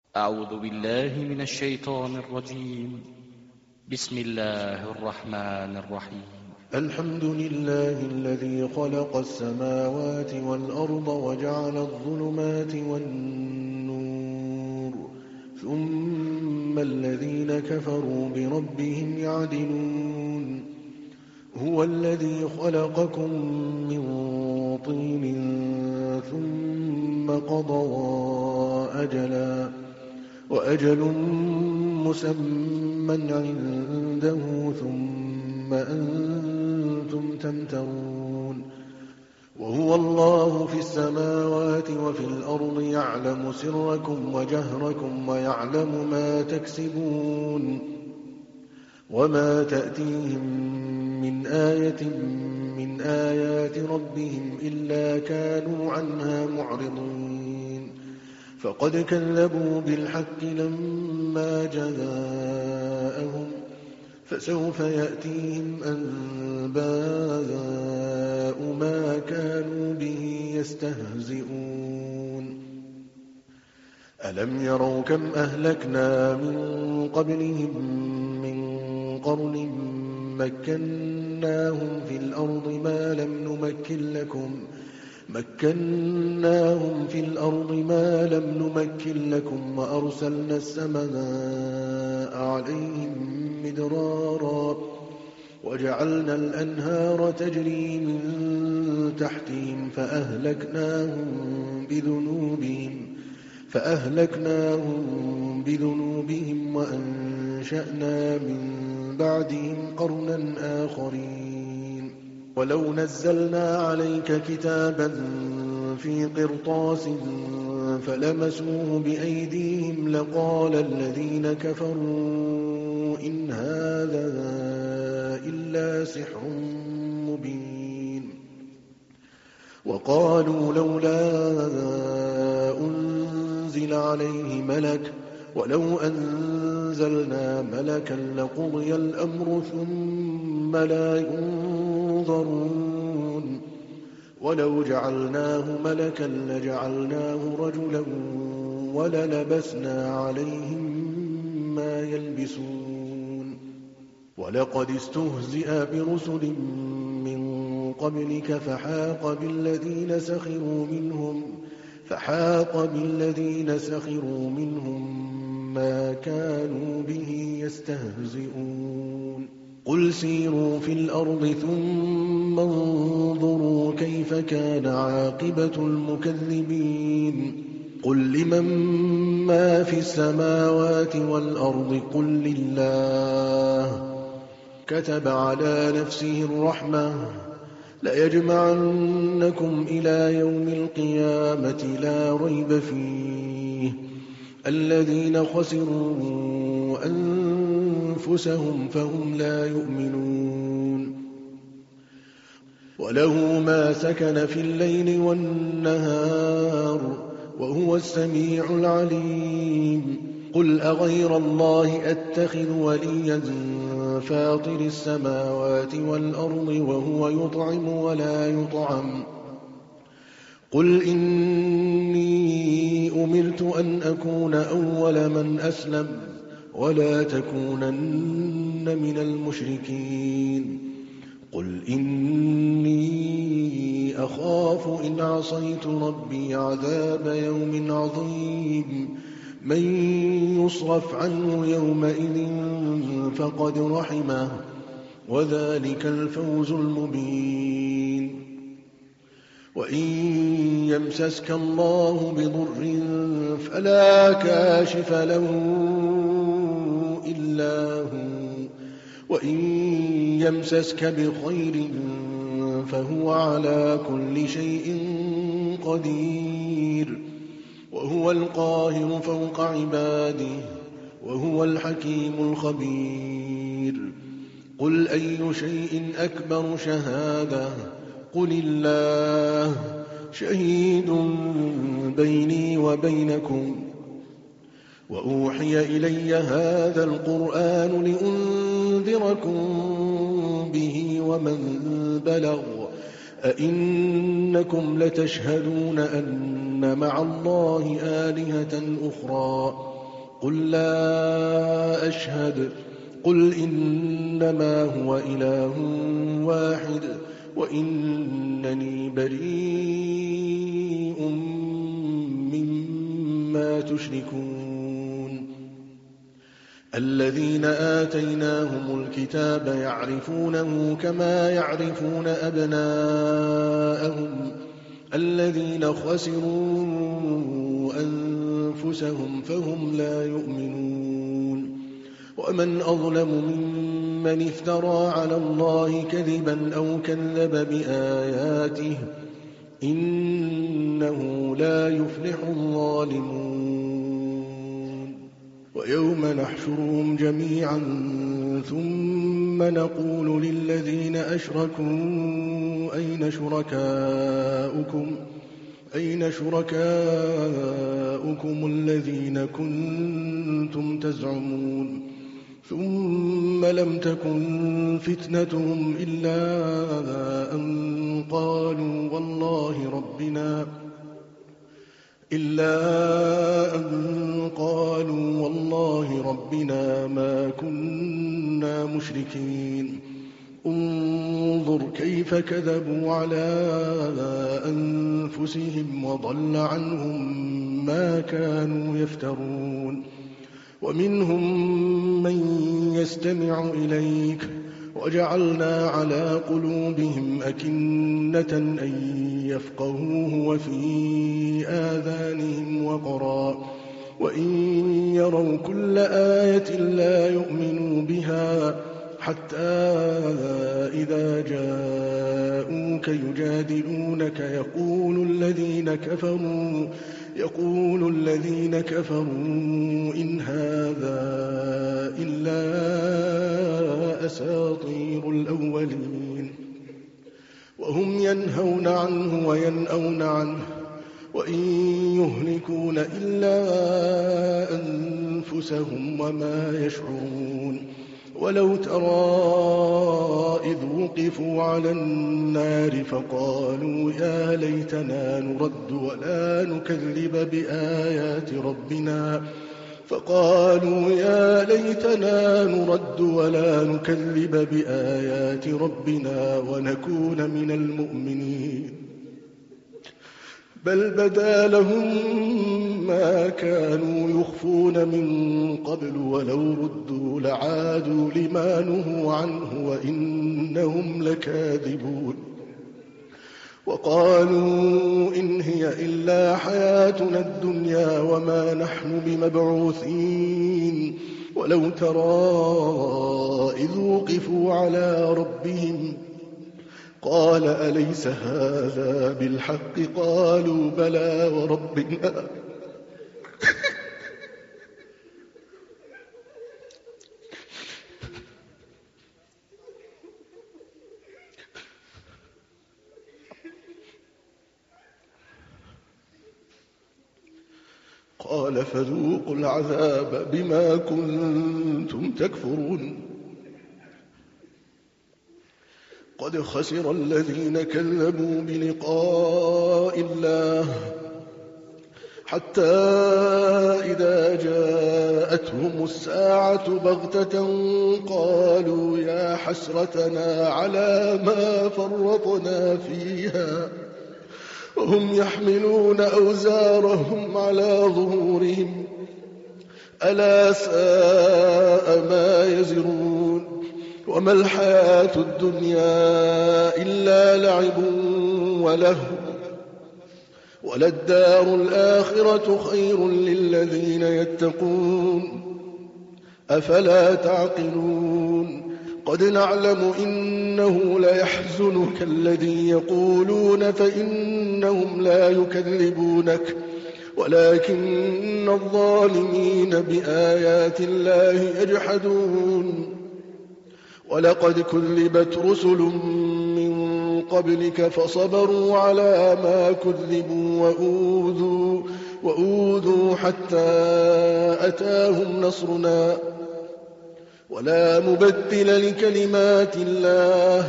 أعوذ بالله من الشيطان الرجيم. بسم الله الرحمن الرحيم. الحمد لله الذي خلق السماوات والأرض وجعل الظلمات والنور ثم الذين كفروا بربهم يعدلون. هو الذي خلقكم من طين ثم قضى أجلا وأجل مسمى عنده ثم أنتم تمترون. وهو الله في السماوات وفي الأرض يعلم سركم وجهركم ويعلم ما تكسبون. وما تأتيهم من آية من آيات ربهم إلا كانوا عنها معرضين. فقد كذبوا بالحق لما جاءهم فسوف يأتيهم أنباء ما كانوا به يستهزئون. ألم يروا كم أهلكنا من قبلهم من قرن مكناهم في الأرض ما لم نمكن لكم وأرسلنا السماء عليهم مدرارا وجعلنا الأنهار تجري من تحتهم فأهلكناهم بذنوبهم وأنشأنا من بعدهم قرنا آخرين. ولو نزلنا عليك كتابا في قرطاس فلمسوه بأيديهم لقال الذين كفروا إن هذا إلا سحر مبين. وقالوا لولا أنزل عليه ملك ولو أنزلنا ملكا لقضي الأمر ثم لا ينظرون. ولو جعلناه ملكا لجعلناه رجلا وللبسنا عليهم ما يلبسون. ولقد استهزئ برسل من قبلك فحاق بالذين سخروا منهم ما كانوا به يستهزئون. قل سيروا في الأرض ثم انظروا كيف كان عاقبة المكذبين. قل لمن ما في السماوات والأرض قل لله. كتب على نفسه الرحمة ليجمعنكم إلى يوم القيامة لا ريب فيه. الذين خسروا أنفسهم فهم لا يؤمنون. وله ما سكن في الليل والنهار وهو السميع العليم. قل أغير الله أتخذ وليا فاطر السماوات والأرض وهو يطعم ولا يطعم. قل إني أمرت أن أكون أول من أسلم ولا تكونن من المشركين. قل إني أخاف إن عصيت ربي عذاب يوم عظيم. من يصرف عنه يومئذ فقد رحمه وذلك الفوز المبين. وإن يمسسك الله بضر فلا كاشف له إلا هو وإن يمسسك بخير فهو على كل شيء قدير. وهو القاهر فوق عباده وهو الحكيم الخبير. قل أي شيء أكبر شهادة قل الله شهيد بيني وبينكم. وأوحي إلي هذا القرآن لأنذركم به ومن بلغ. أئنكم لتشهدون أن مع الله آلهة أخرى قل لا أشهد قل إنما هو إله واحد وإنني بريء مما تشركون الذين آتيناهم الكتاب يعرفونه كما يعرفون أبناءهم الذين خسروا أنفسهم فهم لا يؤمنون ومن أظلم ممن افترى على الله كذبا أو كذب بآياته إنه لا يفلح الظالمون ويوم نحشرهم جميعا ثم نقول للذين أشركوا أين شركاؤكم الذين كنتم تزعمون ثم لم تكن فتنتهم إلا أن قالوا والله ربنا ما كنا مشركين انظر كيف كذبوا على أنفسهم وضل عنهم ما كانوا يفترون ومنهم من يستمع إليك وجعلنا على قلوبهم أكنة أن يفقهوه وفي آذانهم وقرا وإن يروا كل آية لا يؤمنوا بها حتى إذا جاءوك يجادلونك يقول الذين كفروا إن هذا إلا أساطير الأولين وهم ينهون عنه وينأون عنه وإن يهلكون إلا أنفسهم وما يشعرون ولو ترى إذ وقفوا على النار فقالوا يا ليتنا نرد ولا نكذب بآيات ربنا ونكون من المؤمنين بل بدا لهم ما كانوا يخفون من قبل ولو ردوا لعادوا لما نهوا عنه وإنهم لكاذبون وقالوا إن هي إلا حياتنا الدنيا وما نحن بمبعوثين ولو ترى إذ وقفوا على ربهم قال أليس هذا بالحق قالوا بلى وربنا قال فذوقوا العذاب بما كنتم تكفرون قد خسر الذين كذبوا بلقاء الله حتى إذا جاءتهم الساعة بغتة قالوا يا حسرتنا على ما فرطنا فيها وهم يحملون أوزارهم على ظهورهم ألا ساء ما يزرون وما الحياة الدنيا إلا لعب ولهو وللدار الآخرة خير للذين يتقون أفلا تعقلون قد نعلم إنه ليحزنك الذي يقولون فإنهم لا يكذبونك ولكن الظالمين بآيات الله يجحدون ولقد كذبت رسل من قبلك فصبروا على ما كذبوا وأوذوا حتى أتاهم نصرنا ولا مبدل لكلمات الله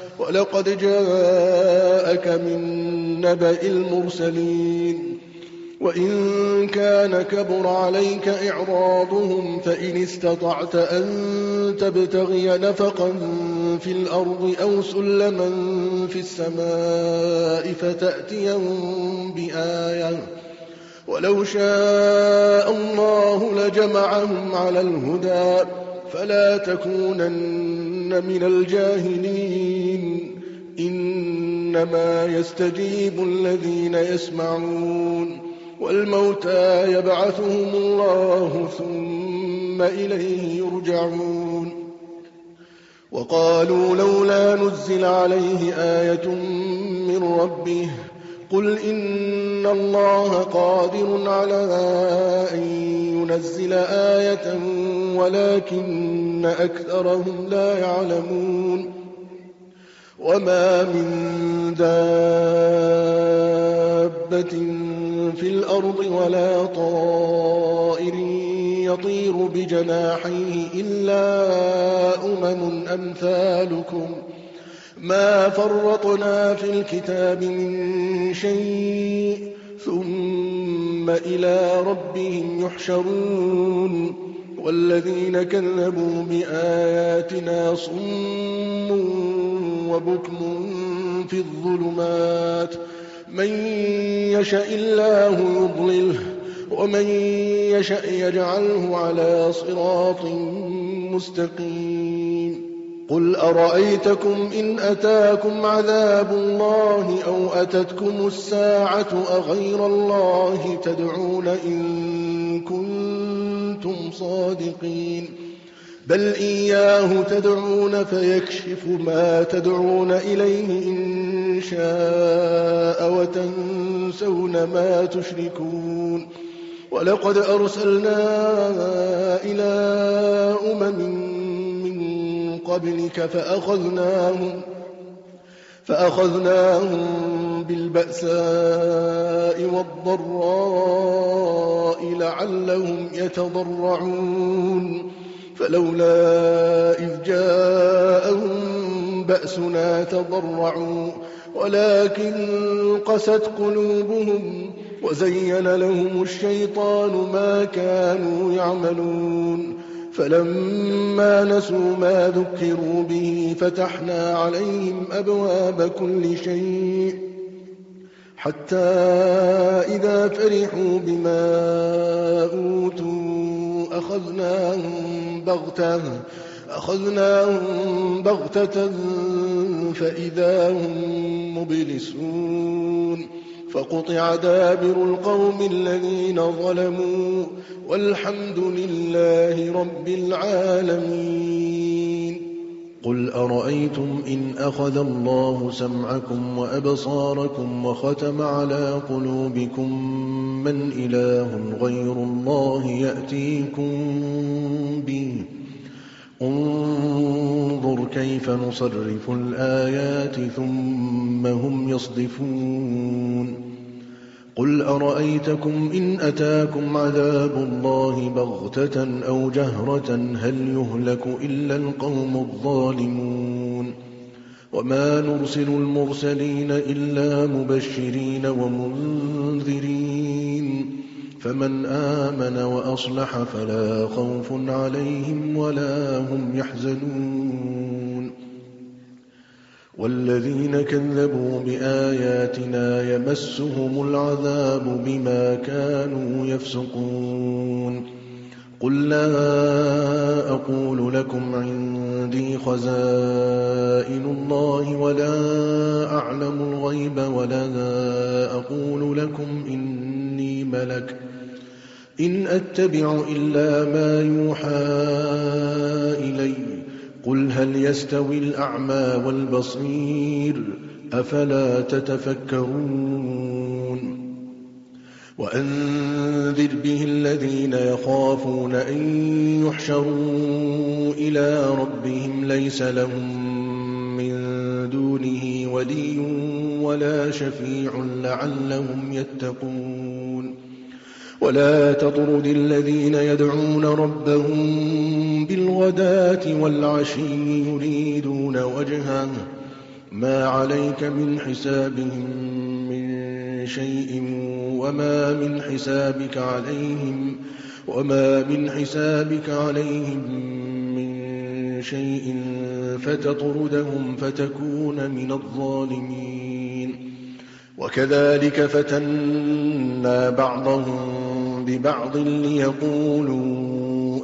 ولقد جاءك من نبأ المرسلين وإن كان كبر عليك إعراضهم فإن استطعت أن تبتغي نفقا في الأرض أو سلما في السماء فتأتيهم بآية ولو شاء الله لجمعهم على الهدى فلا تكونن من الجاهلين إنما يستجيب الذين يسمعون والموتى يبعثهم الله ثم إليه يرجعون وقالوا لولا نزل عليه آية من ربه قل إن الله قادر على أن ينزل آية ولكن أكثرهم لا يعلمون وما من دابة في الأرض ولا طائر يطير بجناحيه إلا أمثالكم ما فرطنا في الكتاب من شيء ثم إلى ربهم يحشرون والذين كذبوا بآياتنا صم وبكم في الظلمات من يشاء الله يضلله ومن يشاء يجعله على صراط مستقيم قل أرأيتكم إن أتاكم عذاب الله أو أتتكم الساعة أغير الله تدعون إن كنتم صادقين بل إياه تدعون فيكشف ما تدعون إليه إن شاء وتنسون ما تشركون ولقد أرسلنا إلى من قبلك فأخذناهم بالبأساء والضراء لعلهم يتضرعون فلولا إذ جاءهم بأسنا تضرعوا ولكن قست قلوبهم وزين لهم الشيطان ما كانوا يعملون فلما نسوا ما ذكروا به فتحنا عليهم أبواب كل شيء حتى إذا فرحوا بما أوتوا أخذناهم بغتة فإذا هم مبلسون فقطع دابر القوم الذين ظلموا والحمد لله رب العالمين قل أرأيتم إن أخذ الله سمعكم وأبصاركم وختم على قلوبكم من إله غير الله يأتيكم به انظر كيف نصرف الآيات ثم هم يصدفون قل أرأيتكم إن أتاكم عذاب الله بغتة أو جهرة هل يهلك إلا القوم الظالمون وما نرسل المرسلين إلا مبشرين ومنذرين فمن آمن وأصلح فلا خوف عليهم ولا هم يحزنون والذين كذبوا بآياتنا يمسهم العذاب بما كانوا يفسقون قل لا أقول لكم عندي خزائن الله ولا أعلم الغيب ولا أقول لكم إني ملك إن أتبع إلا ما يوحى إلي قل هل يستوي الأعمى والبصير أفلا تتفكرون وأنذر به الذين يخافون أن يحشروا إلى ربهم ليس لهم من دونه ولي ولا شفيع لعلهم يتقون ولا تطرد الذين يدعون ربهم بالغداة والعشي يريدون وجهه ما عليك من حسابهم من شيء وما من حسابك عليهم من شيء فتطردهم فتكون من الظالمين. وكذلك فتنا بعضهم ببعض ليقولوا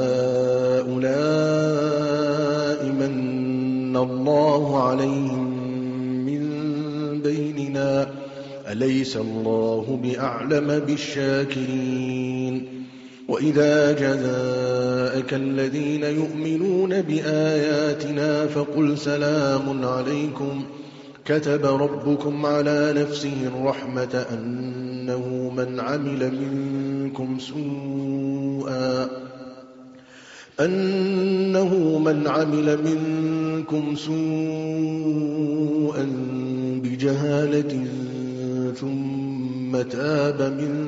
أهؤلاء من الله عليهم من بيننا أليس الله بأعلم بالشاكرين. وإذا جاءك الذين يؤمنون بآياتنا فقل سلام عليكم كتب ربكم على نفسه الرحمة أنه من عمل منكم سوءا بجهالة ثم تاب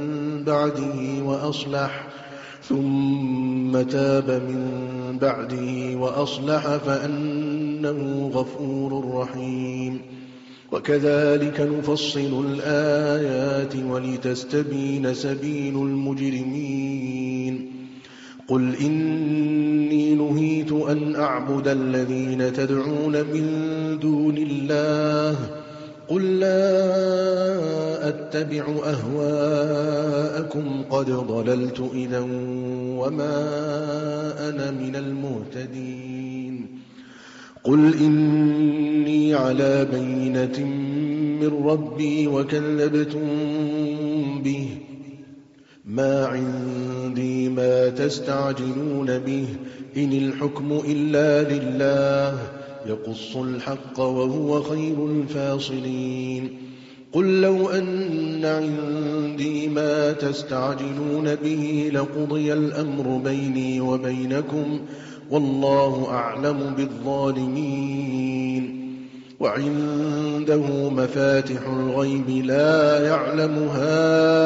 من بعده وأصلح فأنه غفور رحيم. وكذلك نفصل الآيات ولتستبين سبيل المجرمين. قل إني نهيت أن أعبد الذين تدعون من دون الله قل لا أتبع أهواءكم قد ضللت إذا وما أنا من المهتدين. قل إني على بينة من ربي وكذبتم به ما عندي ما تستعجلون به إن الحكم إلا لله يقص الحق وهو خير الفاصلين. قل لو أن عندي ما تستعجلون به لقضي الأمر بيني وبينكم والله أعلم بالظالمين. وعنده مفاتح الغيب لا يعلمها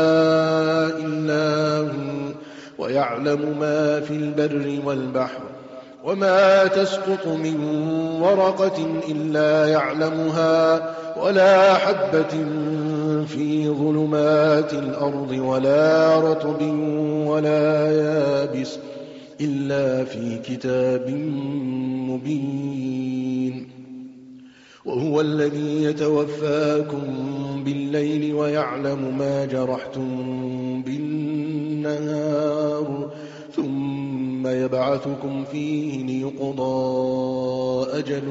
إلا هو ويعلم ما في البر والبحر وما تسقط من ورقة إلا يعلمها ولا حبة في ظلمات الأرض ولا رطب ولا يابس إلا في كتاب مبين. وهو الذي يتوفاكم بالليل ويعلم ما جرحتم بالنهار ثم يبعثكم فيه ليقضى أجل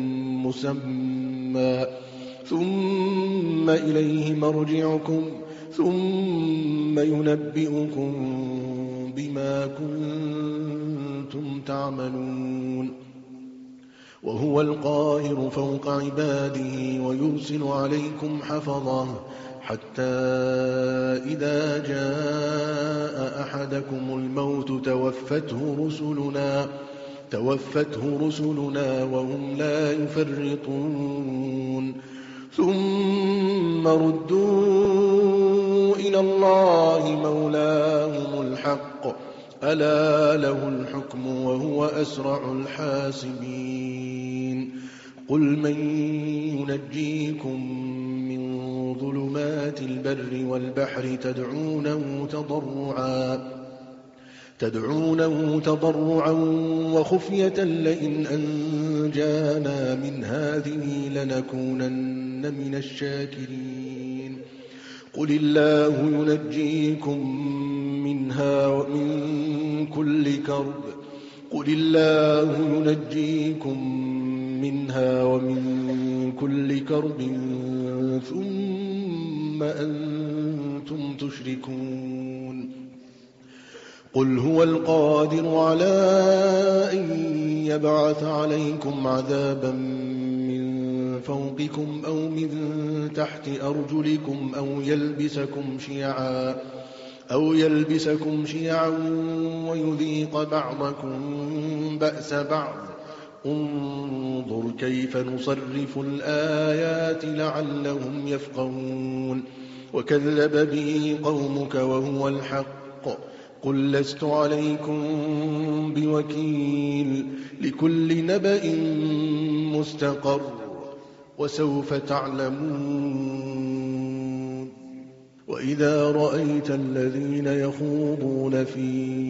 مسمى ثم إليه مرجعكم ثم ينبئكم بما كنتم تعملون. وهو القاهر فوق عباده ويرسل عليكم حفظه حتى إذا جاء أحدكم الموت توفته رسلنا وهم لا يفرطون ثم ردوا إلى الله مولاهم الحق ألا له الحكم وهو أسرع الحاسبين. قل من ينجيكم من ظلمات البر والبحر تدعونه تضرعا وخفية لئن أنجانا من هذه لنكونن من الشاكرين. قل الله ينجيكم منها ومن كل كرب ثم أنتم تشركون. قل هو القادر على أن يبعث عليكم عذابا من فوقكم أو من تحت أرجلكم أو يلبسكم شيعا ويذيق بعضكم بأس بعض. انظر كيف نصرف الآيات لعلهم يفقهون. وكذب به قومك وهو الحق قل لست عليكم بوكيل لكل نبأ مستقر وسوف تعلمون. وإذا رأيت الذين يخوضون في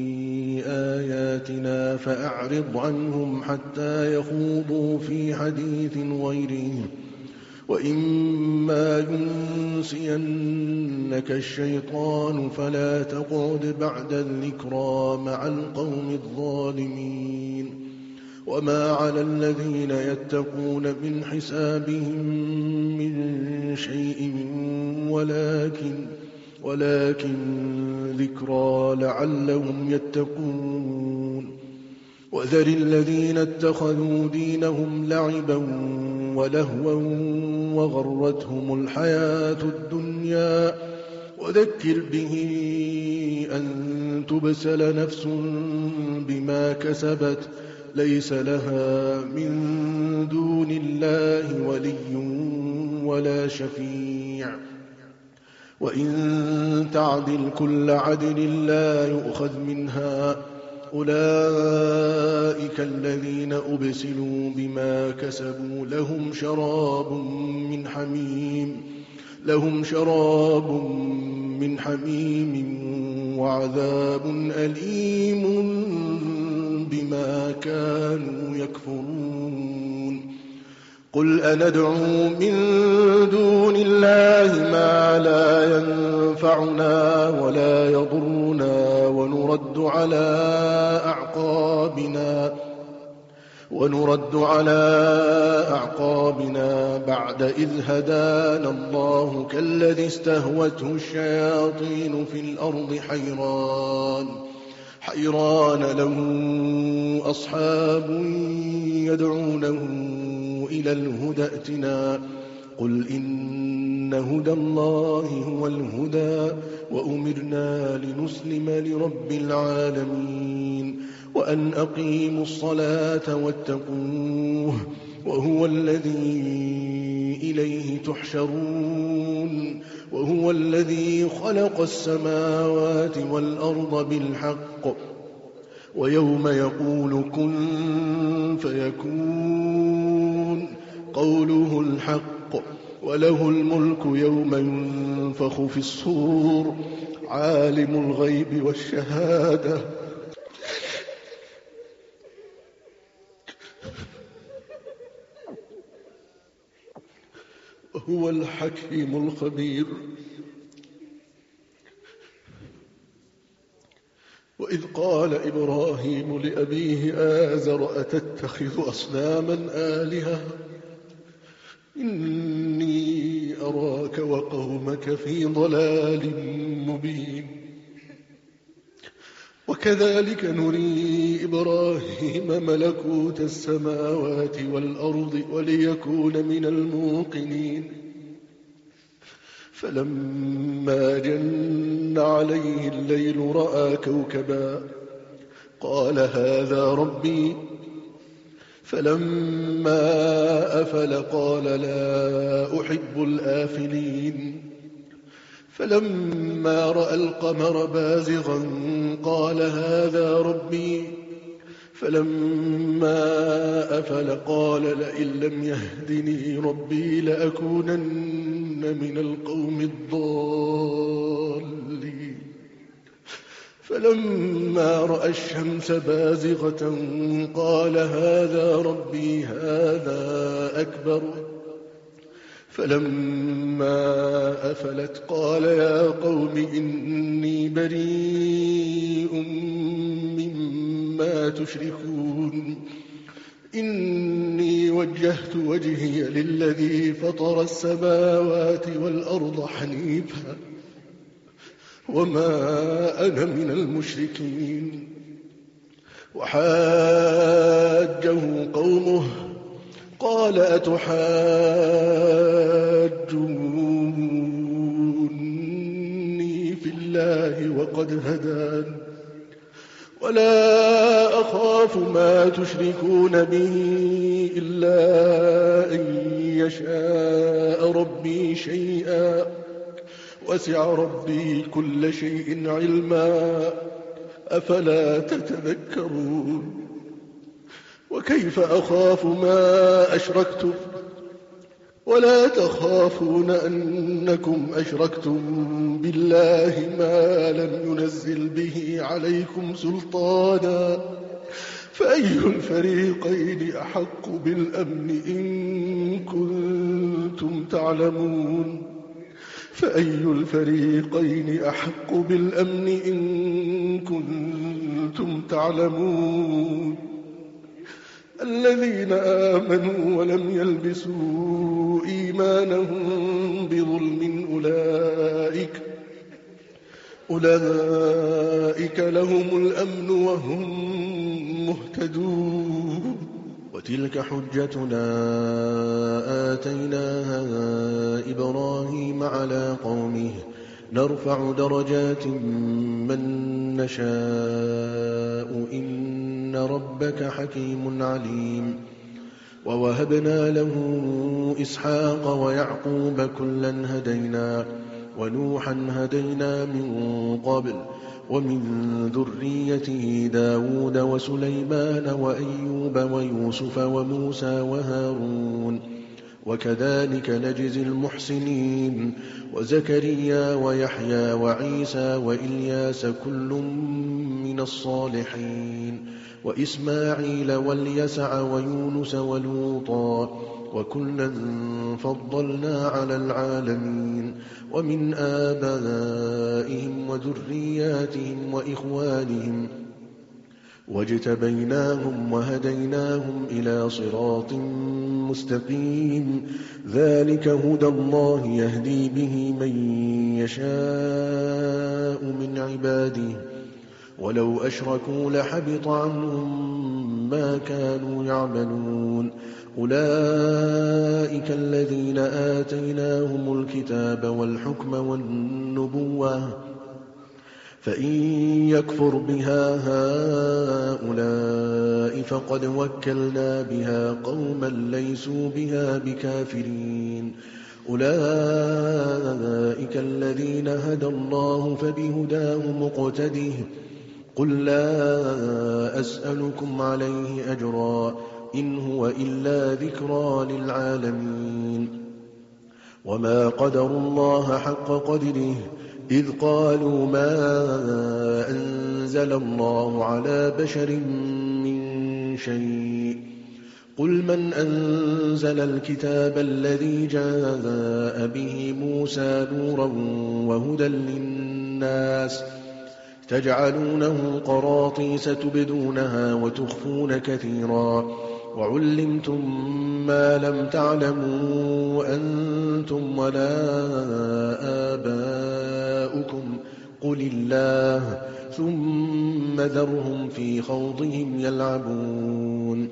آياتنا فأعرض عنهم حتى يخوضوا في حديث غيره، وإما ينسينك الشيطان فلا تقعد بعد الذكرى مع القوم الظالمين. وما على الذين يتقون من حسابهم من شيء ولكن ذكرى لعلهم يتقون. وذر الذين اتخذوا دينهم لعبا ولهوا وغرتهم الحياة الدنيا، وذكر به أن تبسل نفس بما كسبت ليس لها من دون الله ولي ولا شفيع، وإن تعدل كل عدل لا يؤخذ منها. أولئك الذين أبسلوا بما كسبوا لهم شراب من حميم وعذاب أليم بما كانوا يكفرون. قل أندعو من دون الله ما لا ينفعنا ولا يضرنا ونرد على أعقابنا بعد إذ هدانا الله كالذي استهوته الشياطين في الأرض حيران له أصحاب يدعونه إلى الهدى ائتنا. قل إن هدى الله هو الهدى وأمرنا لنسلم لرب العالمين وأن أقيموا الصلاة واتقوه وهو الذي إليه تحشرون. وهو الذي خلق السماوات والأرض بالحق ويوم يقول كن فيكون قوله الحق وله الملك يوم ينفخ في الصور عالم الغيب والشهادة وهو الحكيم الخبير. وإذ قال إبراهيم لأبيه آزر أتتخذ أصناما آلهة إني أراك وقومك في ضلال مبين. وكذلك نري إبراهيم ملكوت السماوات والأرض وليكون من الموقنين. فلما جن عليه الليل رأى كوكبا قال هذا ربي. فلما أفل قال لا أحب الآفلين. فلما رأى القمر بازغا قال هذا ربي. فلما أفل قال لئن لم يهدني ربي لأكونن من القوم الضالين. فلما رأى الشمس بازغة قال هذا ربي هذا أكبر. فلما أفلت قال يا قوم إني بريء مما تشركون إني وجهت وجهي للذي فطر السماوات والأرض حنيفا وما أنا من المشركين. وحاجه قومه قال أتحاجوني في الله وقد هدان ولا أخاف ما تشركون به إلا أن يشاء ربي شيئا وسع ربي كل شيء علما أفلا تتذكرون. وكيف أخاف ما أشركتم ولا تخافون أنكم أشركتم بالله ما لم ينزل به عليكم سلطانا فأي الفريقين أحق بالأمن إن كنتم تعلمون فأي الفريقين أحق بالأمن إن كنتم تعلمون الذين آمنوا ولم يلبسوا إيمانهم بظلم أولئك لهم الأمن وهم مهتدون وتلك حجتنا آتيناها إبراهيم على قومه نرفع درجات من نشاء إن ربك حكيم عليم ووهبنا له إسحاق ويعقوب كلا هدينا ونوحا هدينا من قبل ومن ذريته داود وسليمان وأيوب ويوسف وموسى وهارون وكذلك نجزي المحسنين وزكريا ويحيى وعيسى وإلياس كل من الصالحين وإسماعيل واليسع ويونس ولوطا وكلا فضلنا على العالمين ومن آبائهم وذرياتهم وإخوانهم واجتبيناهم وهديناهم إلى صراط مستقيم ذلك هدى الله يهدي به من يشاء من عباده ولو أشركوا لحبط عنهم ما كانوا يعملون أولئك الذين آتيناهم الكتاب والحكم والنبوة فإن يكفر بها هؤلاء فقد وكلنا بها قوما ليسوا بها بكافرين أولئك الذين هدى الله فبهداه مقتده قل لا أسألكم عليه أجرا إن هو إلا ذكرى للعالمين وما قدروا الله حق قدره إذ قالوا ما أنزل الله على بشر من شيء قل من أنزل الكتاب الذي جاء به موسى نورا وهدى للناس تجعلونه قراطيس تبدونها وتخفون كثيرا وعلمتم ما لم تعلموا أنتم ولا آباؤكم قل الله ثم ذرهم في خوضهم يلعبون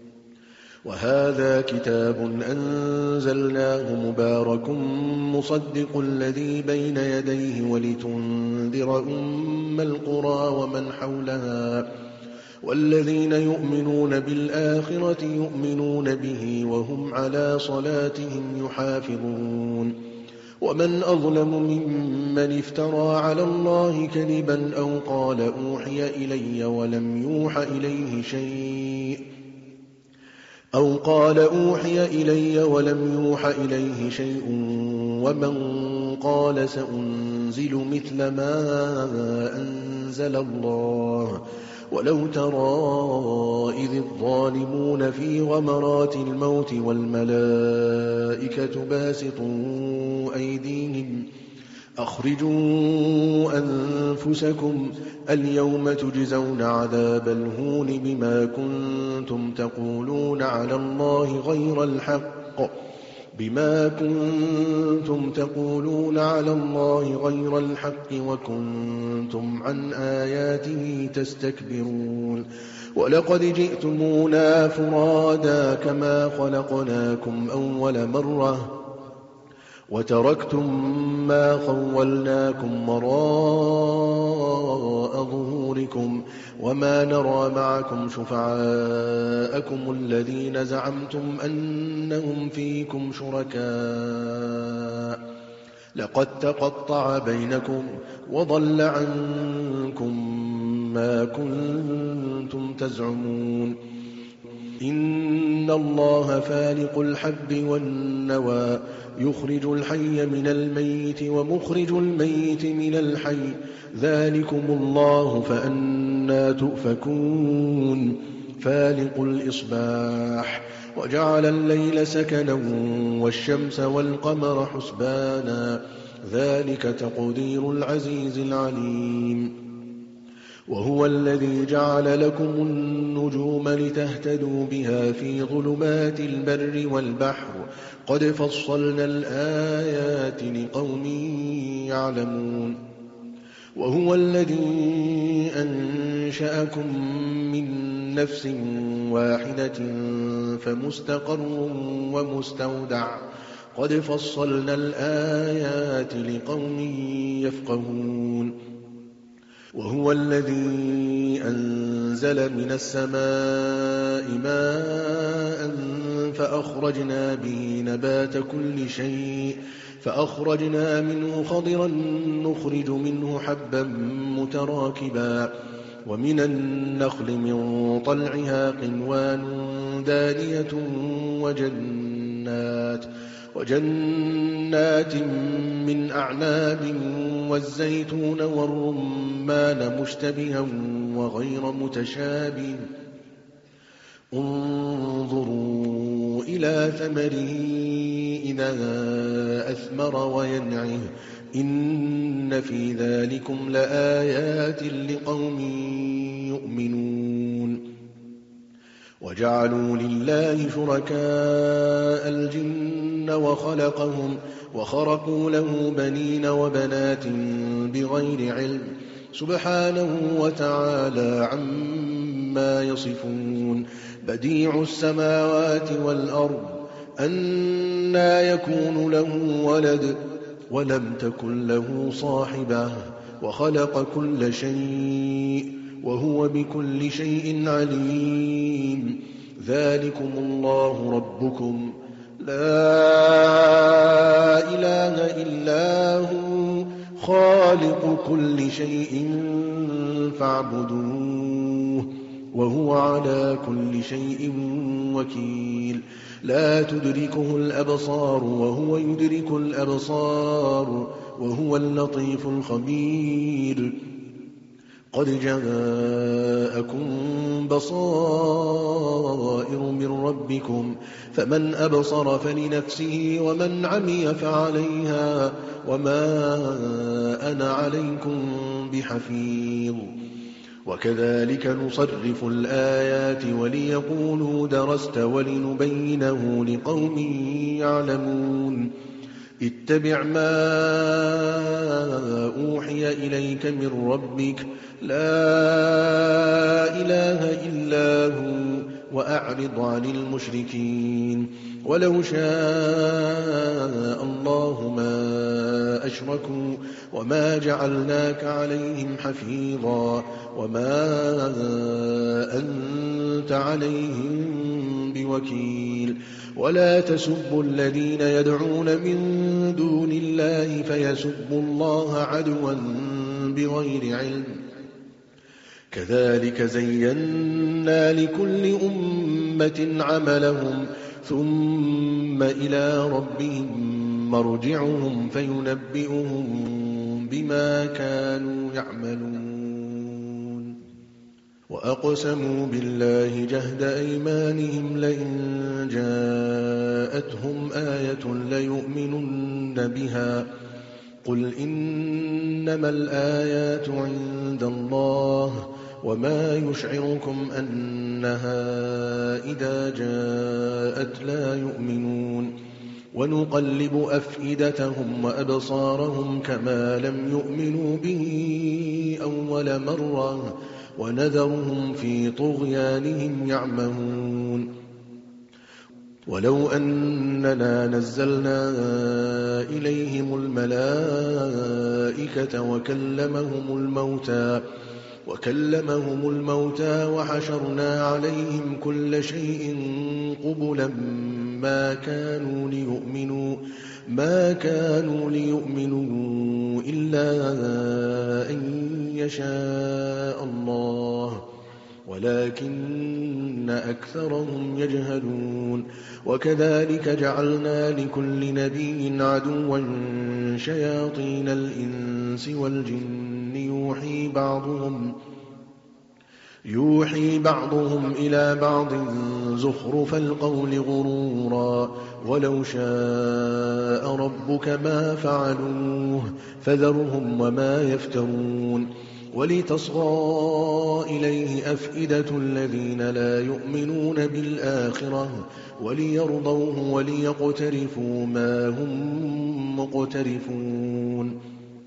وهذا كتاب أنزلناه مبارك مصدق الذي بين يديه ولتنذر أم القرى ومن حولها والذين يؤمنون بالآخرة يؤمنون به وهم على صلاتهم يحافظون ومن أظلم ممن افترى على الله كذبا أو قال أوحي إلي ولم يوحى إليه شيء ومن قال سأنزل مثل ما أنزل الله ولو ترى إذ الظالمون في غمرات الموت والملائكة باسطوا أيديهم أخرجوا أنفسكم اليوم تجزون عذاب الهون بما كنتم تقولون على الله غير الحق وكنتم عن آياته تستكبرون ولقد جئتمونا فرادا كما خلقناكم أول مرة وتركتم ما خولناكم وراء ظهوركم وما نرى معكم شفعاءكم الذين زعمتم أنهم فيكم شركاء لقد تقطع بينكم وضل عنكم ما كنتم تزعمون إن الله فالق الحب والنوى يخرج الحي من الميت ومخرج الميت من الحي ذلكم الله فأنى تؤفكون فالق الإصباح وجعل الليل سكنا والشمس والقمر حسبانا ذلك تقدير العزيز العليم وهو الذي جعل لكم النجوم لتهتدوا بها في ظلمات البر والبحر قد فصلنا الآيات لقوم يعلمون وهو الذي أنشأكم من نفس واحدة فمستقر ومستودع قد فصلنا الآيات لقوم يفقهون وهو الذي أنزل من السماء ماء فأخرجنا به نبات كل شيء فأخرجنا منه خضرا نخرج منه حبا متراكبا ومن النخل من طلعها قنوان دانية وجنات من أعناب والزيتون والرمان مشتبها وغير متشابه انظروا إلى ثمره إذا أثمر وينعه إن في ذلكم لآيات لقوم يؤمنون وجعلوا لله شركاء الجن وخرقوا له بنين وبنات بغير علم سبحانه وتعالى عما يصفون بديع السماوات والأرض أنى يكون له ولد ولم تكن له صاحبة وخلق كل شيء وهو بكل شيء عليم ذلكم الله ربكم لا إله إلا هو خالق كل شيء فاعبدوه وهو على كل شيء وكيل لا تدركه الأبصار وهو يدرك الأبصار وهو اللطيف الخبير قد جاءكم بصائر من ربكم فمن أبصر فلنفسه ومن عمي فعليها وما أنا عليكم بحفيظ وكذلك نصرف الآيات وليقولوا درست ولنبينه لقوم يعلمون اتبع ما أوحي إليك من ربك لا إله إلا هو وأعرض عن المشركين ولو شاء الله ما أشركوا وما جعلناك عليهم حفيظا وما أنت عليهم بوكيل ولا تسبوا الذين يدعون من دون الله فيسبوا الله عدوا بغير علم كذلك زينا لكل أمة عملهم ثم إلى ربهم مرجعهم فينبئهم بما كانوا يعملون وأقسموا بالله جهد أيمانهم لئن جاءتهم آية ليؤمنن بها قل إنما الآيات عند الله وما يشعركم أنها إذا جاءت لا يؤمنون ونقلب أفئدتهم وأبصارهم كما لم يؤمنوا به أول مرة ونذرهم في طغيانهم يعمهون ولو أننا نزلنا إليهم الملائكة وكلمهم الموتى وحشرنا عليهم كل شيء قبلا ما كانوا ليؤمنوا إلا أن يشاء الله ولكن أكثرهم يجهلون وكذلك جعلنا لكل نبي عدوا شياطين الإنس والجن يوحي بعضهم إلى بعض زخرف القول غرورا ولو شاء ربك ما فعلوه فذرهم وما يفترون ولتصغى إليه أفئدة الذين لا يؤمنون بالآخرة وليرضوه وليقترفوا ما هم مقترفون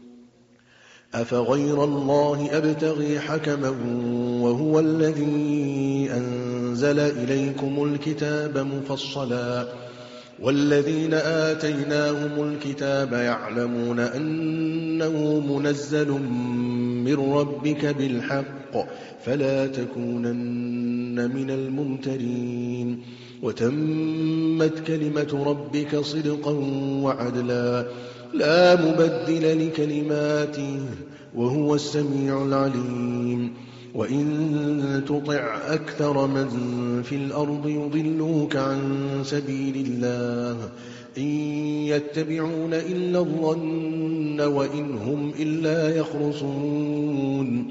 أفغير الله أبتغي حكما وهو الذي أنزل إليكم الكتاب مفصلا والذين آتيناهم الكتاب يعلمون أنه منزل من ربك بالحق فلا تكونن من الممترين وتمت كلمة ربك صدقا وعدلا لا مبدل لكلماته وهو السميع العليم وإن تطع أكثر من في الأرض يضلوك عن سبيل الله إن يتبعون إلا الظن وإن هم إلا يخرصون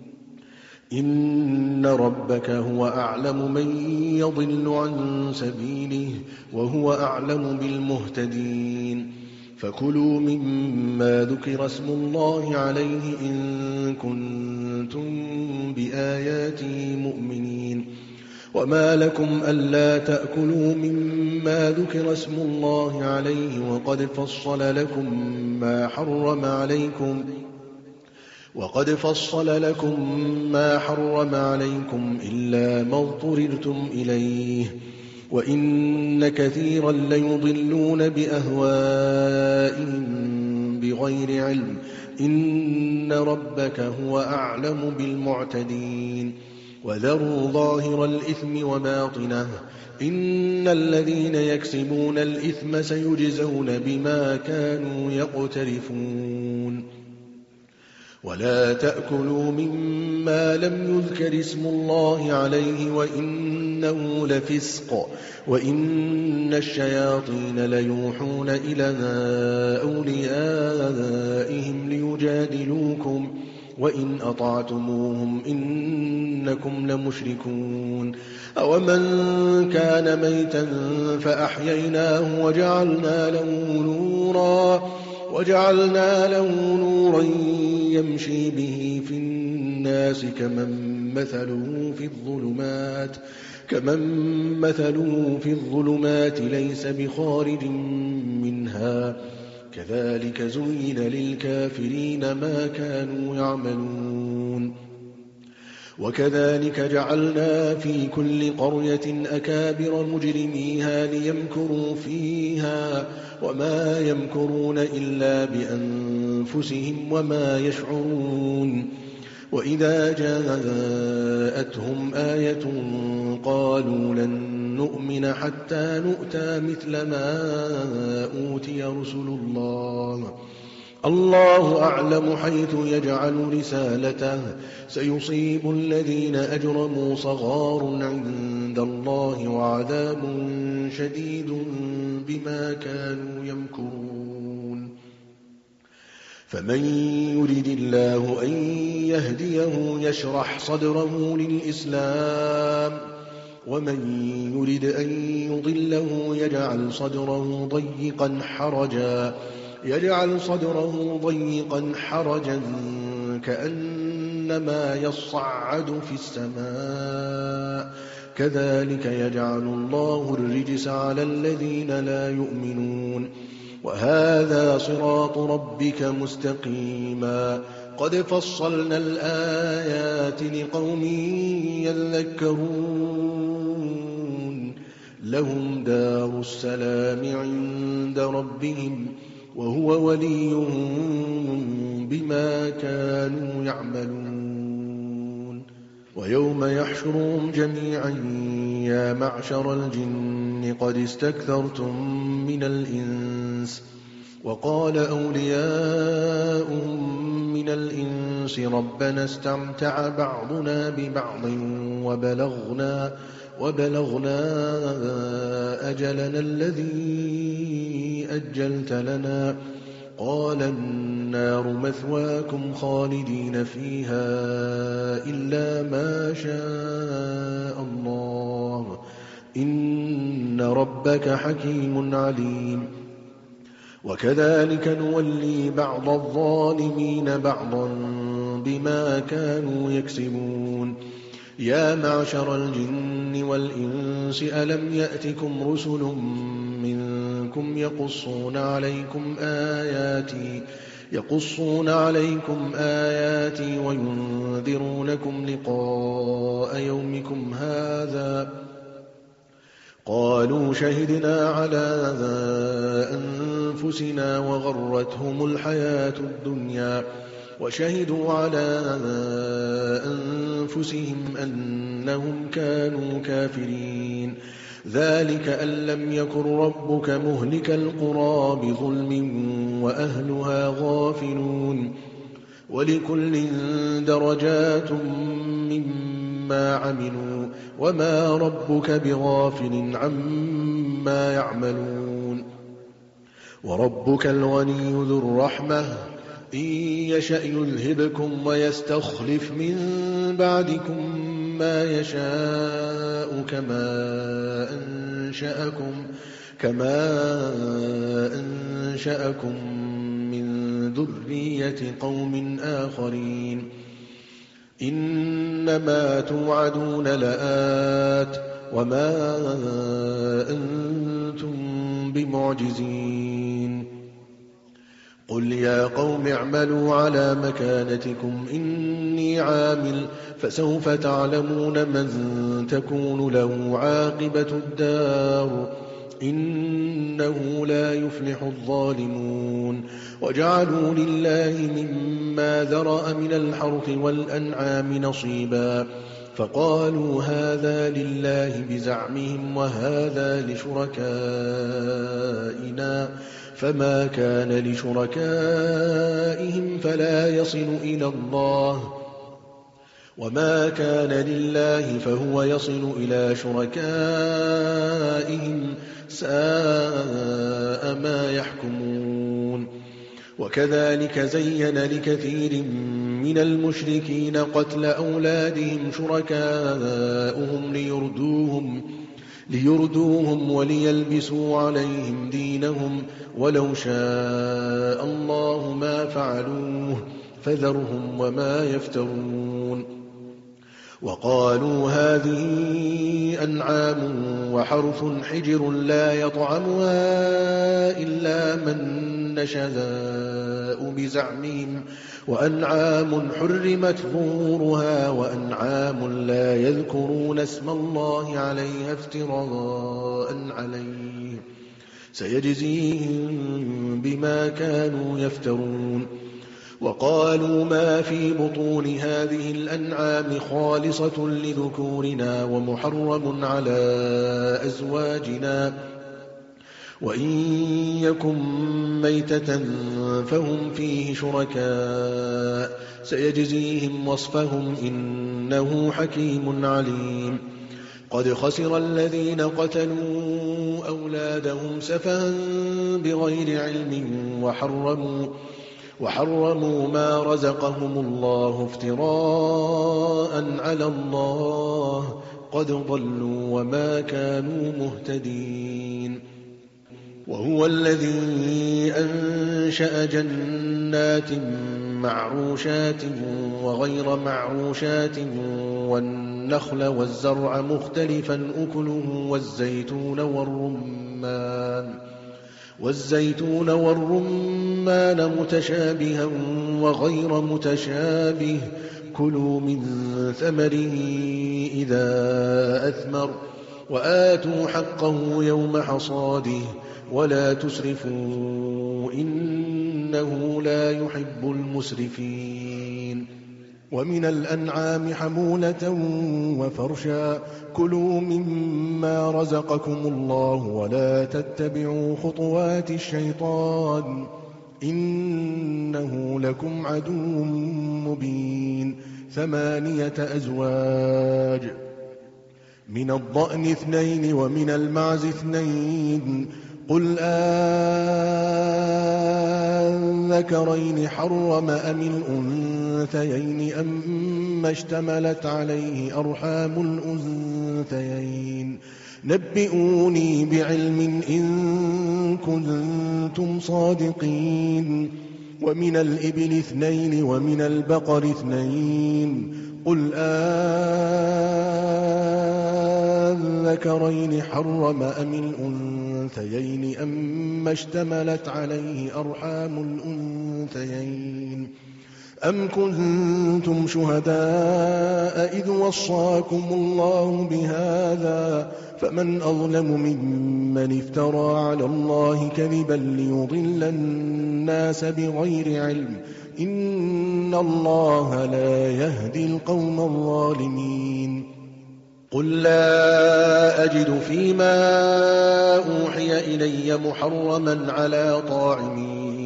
إن ربك هو أعلم من يضل عن سبيله وهو أعلم بالمهتدين فكلوا مما ذكر اسم الله عليه إن كنتم بآياته مؤمنين وما لكم ألا تأكلوا مما ذكر اسم الله عليه وقد فصل لكم ما حرم عليكم إلا ما اضطررتم إليه وإن كثيرا ليضلون بأهوائهم بغير علم إن ربك هو أعلم بالمعتدين وذروا ظاهر الإثم وباطنه إن الذين يكسبون الإثم سيجزون بما كانوا يقترفون ولا تأكلوا مما لم يذكر اسم الله عليه وإنه لفسق وإن الشياطين ليوحون إلى أوليائهم ليجادلوكم وإن أطعتموهم إنكم لمشركون أومن كان ميتا فأحييناه وجعلنا له نورا يمشي به في الناس كمن مثله في الظلمات ليس بخارج منها كذلك زين للكافرين ما كانوا يعملون وكذلك جعلنا في كل قرية أكابر مجرميها ليمكروا فيها وما يمكرون إلا بأنفسهم وما يشعرون وإذا جاءتهم آية قالوا لن نؤمن حتى نؤتى مثل ما أوتي رسل الله أعلم حيث يجعل رسالته سيصيب الذين أجرموا صغار عند الله وعذاب شديد بما كانوا يمكرون فمن يرد الله أن يهديه يشرح صدره للإسلام ومن يرد أن يضله يجعل صدره ضيقا حرجا كأنما يصعد في السماء كذلك يجعل الله الرجس على الذين لا يؤمنون وهذا صراط ربك مستقيما قد فصلنا الآيات لقوم يذكرون لهم دار السلام عند ربهم وهو وليهم بما كانوا يعملون ويوم يحشرهم جميعا يا معشر الجن قد استكثرتم من الإنس وقال أولياؤهم من الإنس ربنا استمتع بعضنا ببعض وبلغنا أجلنا الذي أجلت لنا قال النار مثواكم خالدين فيها إلا ما شاء الله إن ربك حكيم عليم وكذلك نولي بعض الظالمين بعضا بما كانوا يكسبون يا معشر الجن والإنس ألم يأتكم رسل منكم يقصون عليكم آياتي وينذرونكم لقاء يومكم هذا قالوا شهدنا على أنفسنا وغرتهم الحياة الدنيا وشهدوا على أنفسهم أنهم كانوا كافرين ذلك أن لم يكن ربك مهلك القرى بظلم وأهلها غافلون ولكل درجات مما عملوا وما ربك بغافل عما يعملون وربك الغني ذو الرحمة إن يشأ يذهبكم ويستخلف من بعدكم ما يشاء كما أنشأكم من ذرية قوم آخرين إنما توعدون لآت وما أنتم بمعجزين قل يا قوم اعملوا على مكانتكم إني عامل فسوف تعلمون من تكون له عاقبة الدار إنه لا يفلح الظالمون وجعلوا لله مما ذرأ من الحرث والأنعام نصيبا فقالوا هذا لله بزعمهم وهذا لشركائنا فما كان لشركائهم فلا يصل إلى الله وما كان لله فهو يصل إلى شركائهم ساء ما يحكمون وكذلك زين لكثير من المشركين قتل أولادهم شركاؤهم ليردوهم وليلبسوا عليهم دينهم ولو شاء الله ما فعلوه فذرهم وما يفترون وقالوا هذه أنعام وحرث حجر لا يطعمها إلا من نشاء بزعمهم وأنعام حرمت ظهورها وأنعام لا يذكرون اسم الله عليها افتراء عليه سيجزيهم بما كانوا يفترون وقالوا ما في بطون هذه الأنعام خالصة لذكورنا ومحرم على أزواجنا وإن يكن ميتة فهم فيه شركاء سيجزيهم وصفهم إنه حكيم عليم قد خسر الذين قتلوا أولادهم سفها بغير علم وحرموا ما رزقهم الله افتراء على الله قد ضلوا وما كانوا مهتدين وهو الذي أنشأ جنات معروشات وغير معروشات والنخل والزرع مختلفا أكله والزيتون والرمان متشابها وغير متشابه كلوا من ثمره إذا أثمر وآتوا حقه يوم حصاده ولا تسرفوا إنه لا يحب المسرفين ومن الأنعام حمولة وفرشا كلوا مما رزقكم الله ولا تتبعوا خطوات الشيطان إنه لكم عدو مبين 8 أزواج من الضأن 2 ومن المعز 2 قل أذكرين حرم أم الأنثيين أم اشتملت عليه أرحام الأنثيين نبئوني بعلم إن كنتم صادقين ومن الإبل 2 ومن البقر 2 قل أذكرين حرم أم الأنثيين أم اشتملت عليه أرحام الأنثيين أم كنتم شهداء إذ وصاكم الله بهذا فمن أظلم ممن افترى على الله كذبا ليضل الناس بغير علم إن الله لا يهدي القوم الظالمين قل لا أجد فيما أوحي إلي محرما على طاعم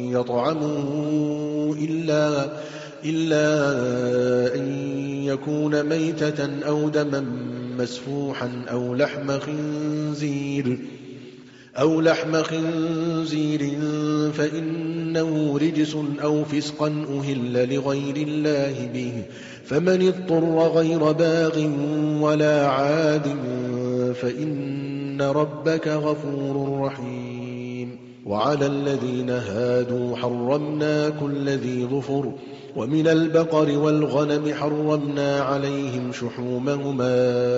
يطعمه إلا أن يكون ميتة أو دما مسفوحا أو لحم خنزير فإنه رجس أو فسقا أهل لغير الله به فمن اضطر غير باغ ولا عاد فإن ربك غفور رحيم وعلى الذين هادوا حرمنا كل ذي ظفر ومن البقر والغنم حرمنا عليهم شحومهما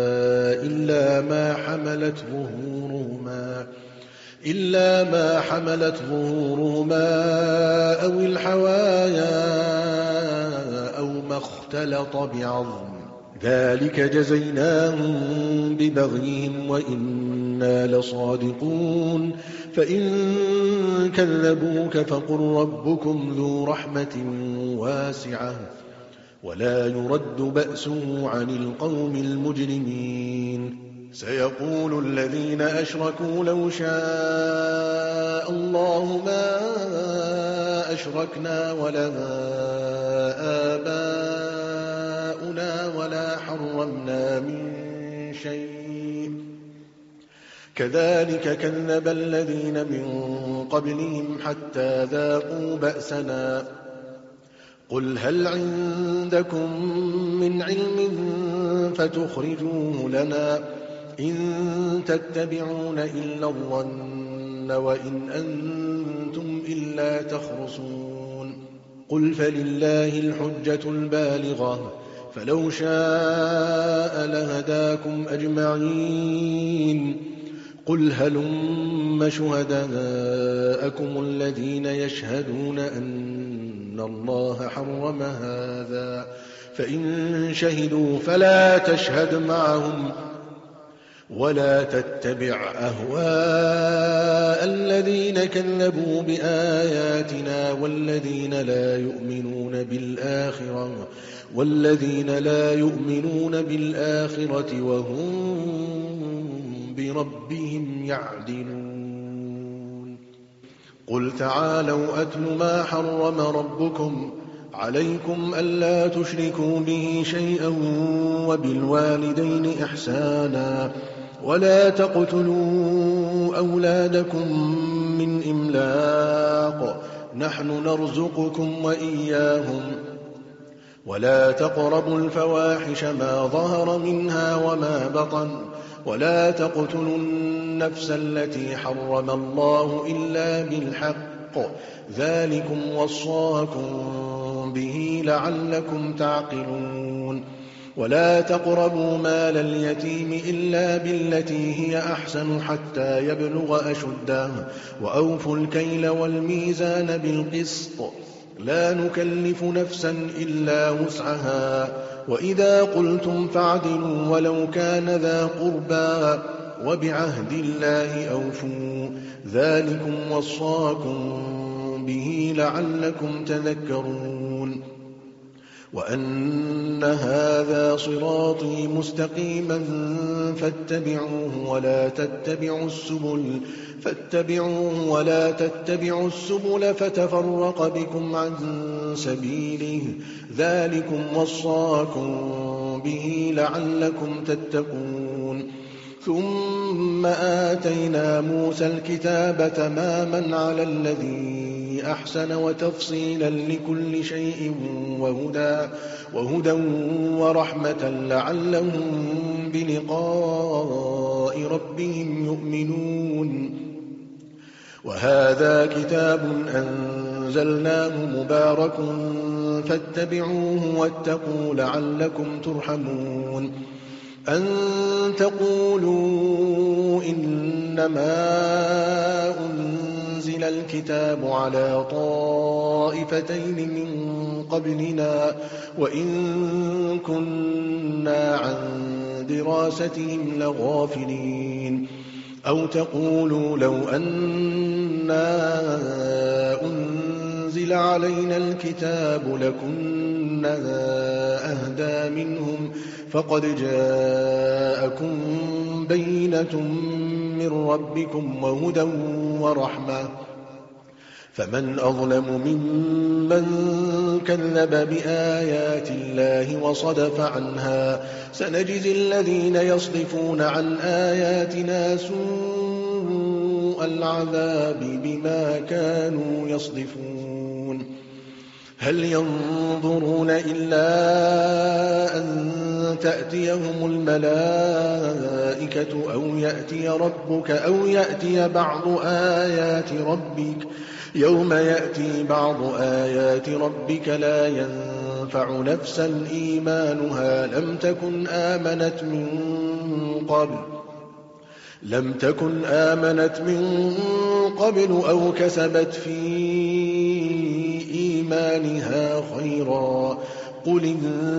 إلا ما حملت ظهورهما أو الحوايا أو ما اختلط بعظم ذلك جزيناهم ببغيهم وإنا لصادقون فإن كذبوك فقل ربكم ذو رحمة واسعة ولا يرد بأسه عن القوم المجرمين سيقول الذين أشركوا لو شاء الله ما أشركنا ولا آباؤنا ولا حرمنا من شيء كذلك كذب الذين من قبلهم حتى ذاقوا بأسنا قل هل عندكم من علم فتخرجوه لنا إن تتبعون إلا الظن وإن أنتم إلا تخرصون قل فلله الحجة البالغة فلو شاء لهداكم أجمعين قل هلم شهداءكم الذين يشهدون أن الله حرم هذا فإن شهدوا فلا تشهد معهم ولا تتبع أهواء الذين كذبوا بآياتنا والذين لا يؤمنون بالآخرة وهم بربهم يعدلون قل تعالوا أتل ما حرم ربكم عليكم ألا تشركوا به شيئا وبالوالدين إحسانا ولا تقتلوا أولادكم من إملاق نحن نرزقكم وإياهم ولا تقربوا الفواحش ما ظهر منها وما بطن ولا تقتلوا النفس التي حرم الله إلا بالحق ذلكم وصاكم به لعلكم تعقلون ولا تقربوا مال اليتيم إلا بالتي هي أحسن حتى يبلغ أشده وأوفوا الكيل والميزان بالقسط لا نكلف نفسا إلا وسعها وإذا قلتم فاعدلوا ولو كان ذا قربى وبعهد الله أوفوا ذلكم وصاكم به لعلكم تذكرون وأن هذا صراطي مستقيما فاتبعوه ولا تتبعوا السبل فتفرق بكم عن سبيله ذلكم وصاكم به لعلكم تتقون ثم آتينا موسى الكتاب تماما على الذي أحسن وتفصيلا لكل شيء وهدى ورحمة لعلهم بلقاء ربهم يؤمنون وهذا كتاب أنزلناه مبارك فاتبعوه واتقوا لعلكم ترحمون أن تقولوا إنما أنزل الكتاب على طائفتين من قبلنا وإن كنا عن دراستهم لغافلين أو تقولوا لو أنا أنزل علينا الكتاب لكنا أهدى منهم فقد جاءكم بينة من ربكم وهدى ورحمة فمن أظلم ممن كذب بآيات الله وصدف عنها سنجزي الذين يصدفون عن آياتنا سوء العذاب بما كانوا يصدفون هل ينظرون إلا أن تأتيهم الملائكة أو يأتي ربك أو يأتي بعض آيات ربك يوم يأتي بعض آيات ربك لا ينفع نفسا إيمانها لم تكن آمنت من قبل أو كسبت في إيمانها خيرا قل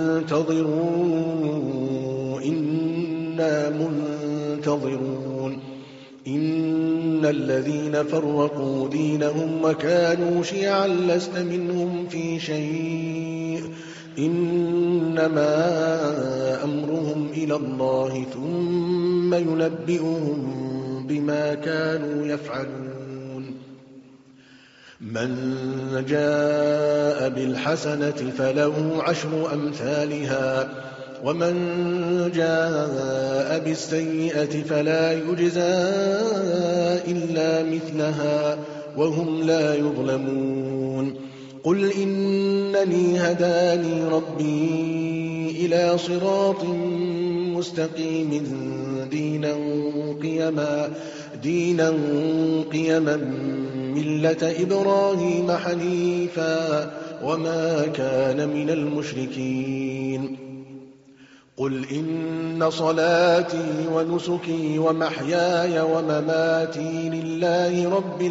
انتظروا إنا منتظرون إن الذين فرقوا دينهم وكانوا شيعا لست منهم في شيء إنما أمرهم إلى الله ثم ينبئهم بما كانوا يفعلون من جاء بالحسنة فله 10 أمثالها ومن جاء بالسيئة فلا يجزى إلا مثلها وهم لا يظلمون قل إنني هداني ربي إلى صراط مستقيم دينا قيما ملة إبراهيم حنيفا وما كان من المشركين قل إن صلاتي ونسكي ومحياي ومماتي لله رب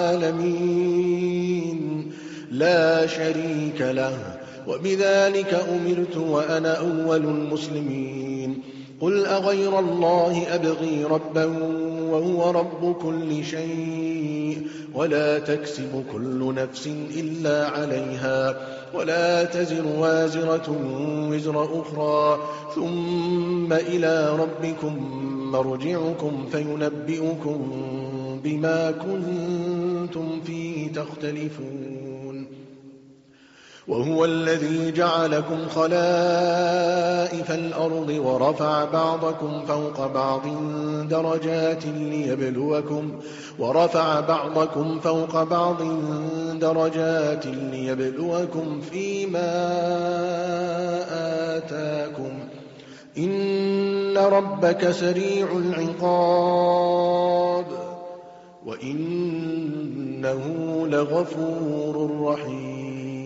العالمين لا شريك له وبذلك أمرت وأنا أول المسلمين قل أغير الله أبغي ربا وهو رب كل شيء ولا تكسب كل نفس إلا عليها ولا تزر وازرة وزر أخرى ثم إلى ربكم مرجعكم فينبئكم بما كنتم فيه تختلفون وهو الذي جعلكم خلائف الأرض ورفع بعضكم فوق بعض درجات ليبلوكم فيما آتاكم إن ربك سريع العقاب وإنه لغفور رحيم